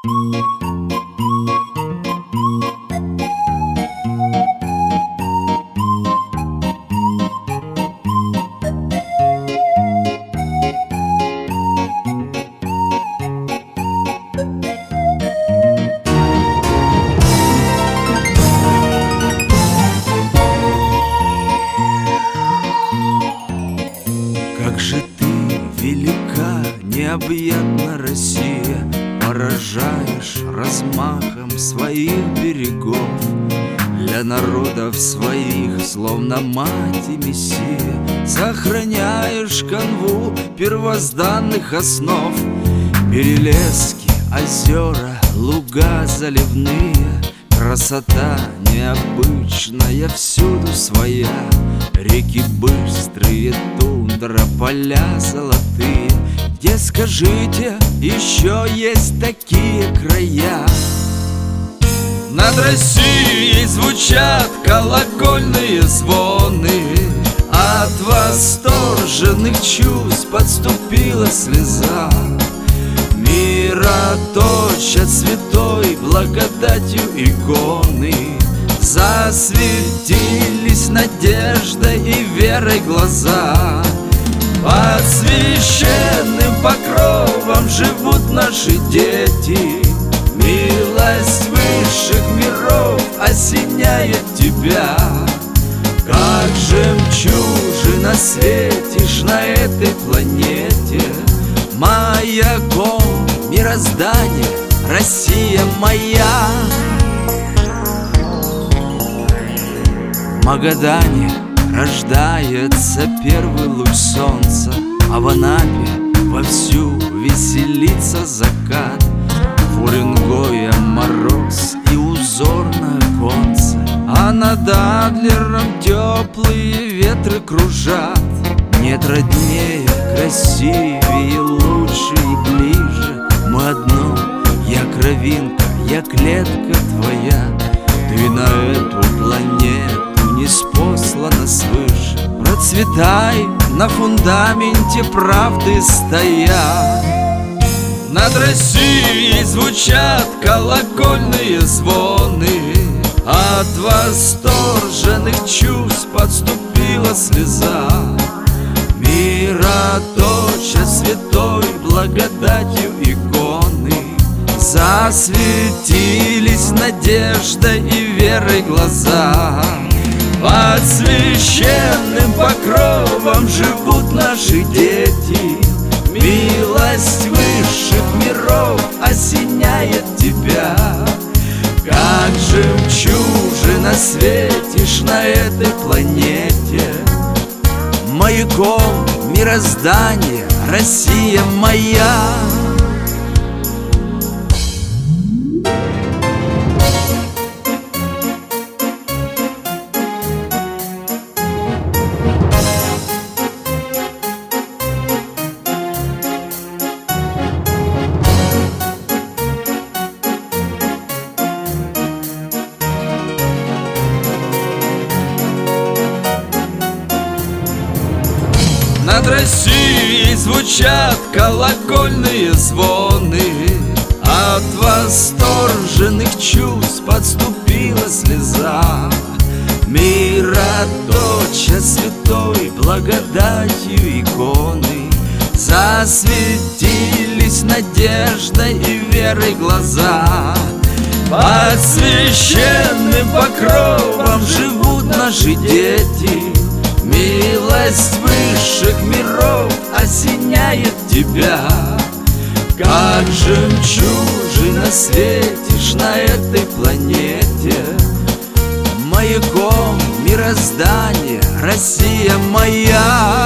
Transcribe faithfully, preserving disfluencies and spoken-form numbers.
Как же ты велика, необъятна Россия, поражаешь размахом своих берегов. Для народов своих, словно мать и мессия, сохраняешь канву первозданных основ. Перелески, озера, луга заливные, красота необычная всюду своя. Реки быстрые, тундра, поля золотые, где, скажите, еще есть такие края? Над Россией звучат колокольные звоны, от восторженных чувств подступила слеза. Мироточат святой благодатью иконы, засветились надеждой и верой глаза. Под священным покровом живут наши дети, милость высших миров осеняет тебя. Как жемчужина светишь на этой планете, маяком мироздания, Россия моя. В Магадане рождается первый луч солнца, а в Анапе вовсю веселится закат. В Уренгое мороз и узор на оконце, а над Адлером теплые ветры кружат. Нет роднее, красивее, лучше и ближе. Мы одно, я кровинка, я клетка твоя. Ты на эту планету ниспослана свыше. Процветай на фундаменте правды стоя. Над Россией звучат колокольные звоны, от восторженных чувств подступила слеза. Мироточат святой благодатью иконы, засветились надеждой и верой глаза. Под священным покровом живут наши дети, милость высших миров осеняет тебя. Как жемчужина светишь на этой планете, маяком мироздания, Россия моя. Над Россией звучат колокольные звоны, от восторженных чувств подступила слеза. Мироточат святой благодатью иконы, засветились надеждой и верой глаза. Под священным покровом живут наши дети, милость высших миров осеняет тебя. Как жемчужина светишь на этой планете, маяком мироздания, Россия моя.